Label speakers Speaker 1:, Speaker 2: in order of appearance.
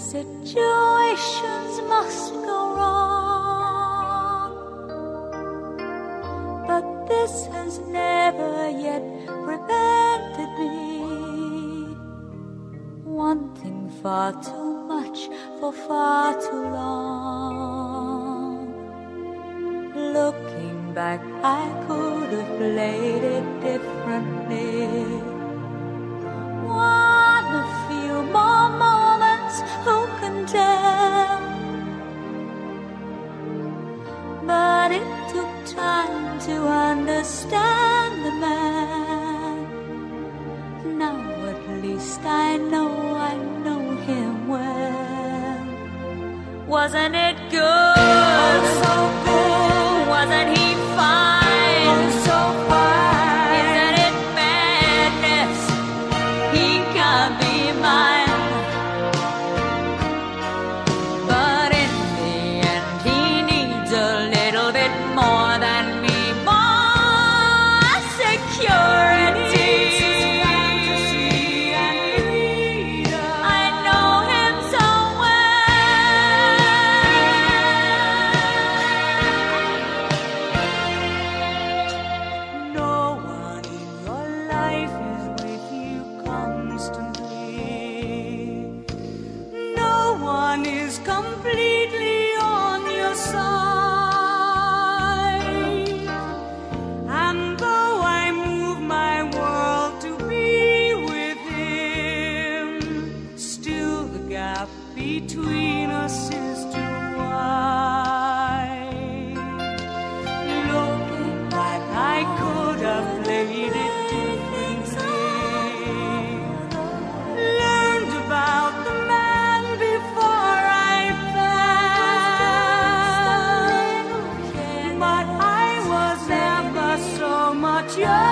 Speaker 1: Situations must go wrong, but this has never yet prevented me wanting far too much for far too long. Looking back, I could have played it differently. Want a few more moments, who can tell? But it took time to understand the man. Now at least I know him well. Wasn't it good? Oh, so good. Wasn't he fine? Oh, so fine. Isn't it madness? He can't be mine. But in the end, he needs a little bit more than me. More security. I know him so well. No one in your life is with you constantly. No one is completely on your side. And though I move my world to be with him, still the gap between us is too wide. Looking back, I could have played it differently. Learned about the man before I fell, but I was never so much younger.